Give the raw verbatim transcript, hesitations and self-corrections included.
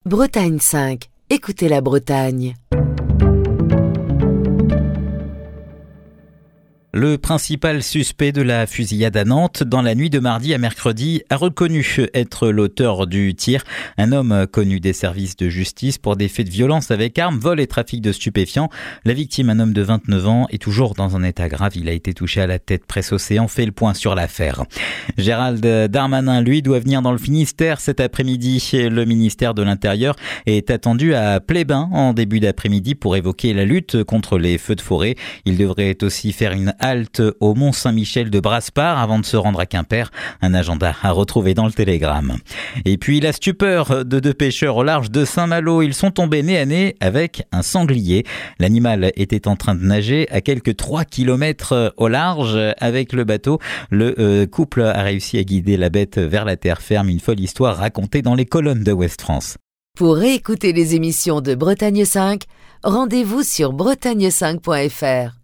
Bretagne cinq. Écoutez la Bretagne. Le principal suspect de la fusillade à Nantes dans la nuit de mardi à mercredi a reconnu être l'auteur du tir. Un homme connu des services de justice pour des faits de violence avec armes, vol et trafic de stupéfiants. La victime, un homme de vingt-neuf ans, est toujours dans un état grave. Il a été touché à la tête. Presse Océan fait le point sur l'affaire. Gérald Darmanin, lui, doit venir dans le Finistère cet après-midi. Le ministère de l'Intérieur est attendu à Plébain en début d'après-midi pour évoquer la lutte contre les feux de forêt. Il devrait aussi faire une halte au Mont-Saint-Michel de Brasparts avant de se rendre à Quimper. Un agenda à retrouver dans le Télégramme. Et puis la stupeur de deux pêcheurs au large de Saint-Malo. Ils sont tombés nez à nez avec un sanglier. L'animal était en train de nager à quelques trois kilomètres au large avec le bateau. Le euh, couple a réussi à guider la bête vers la terre ferme. Une folle histoire racontée dans les colonnes de Ouest France. Pour réécouter les émissions de Bretagne cinq, rendez-vous sur bretagne cinq point f r.